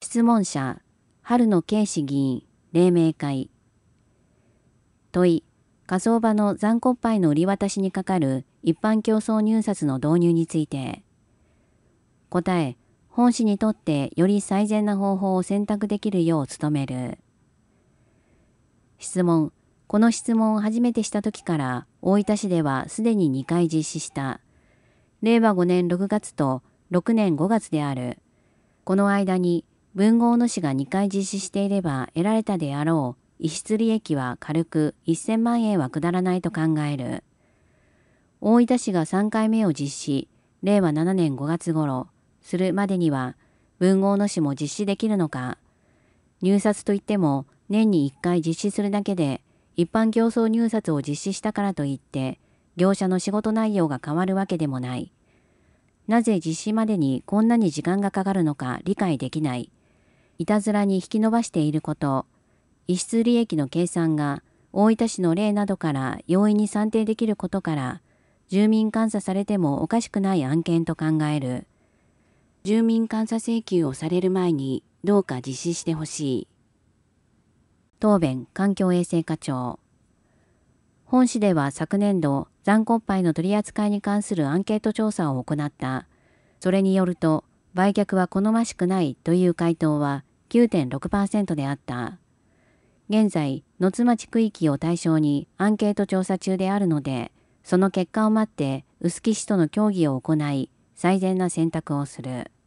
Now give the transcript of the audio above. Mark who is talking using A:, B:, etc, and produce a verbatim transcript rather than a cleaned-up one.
A: 質問者、春野圭司議員、黎明会。問い、火葬場の残骨灰の売り渡しにかかる一般競争入札の導入について。答え、本市にとってより最善な方法を選択できるよう努める。質問、この質問を初めてした時から大分市ではすでににかい実施した。れいわごねんろくがつとろくねんごがつである。この間に文豪の市がにかい実施していれば得られたであろう逸失利益は軽くせんまんえんは下らないと考える。大分市がさんかいめを実施、れいわななねんごがつ頃、するまでには文豪の市も実施できるのか。入札といっても年にいっかい実施するだけで一般競争入札を実施したからといって業者の仕事内容が変わるわけでもない。なぜ実施までにこんなに時間がかかるのか理解できない。いたずらに引き延ばしていること、逸失利益の計算が大分市の例などから容易に算定できることから、住民監査されてもおかしくない案件と考える。住民監査請求をされる前にどうか実施してほしい。答弁、環境衛生課長。本市では昨年度、残骨灰の取り扱いに関するアンケート調査を行った。それによると、売却は好ましくないという回答は きゅうてんろくパーセント であった。現在、野津町区域を対象にアンケート調査中であるので、その結果を待って臼杵市との協議を行い、最善な選択をする。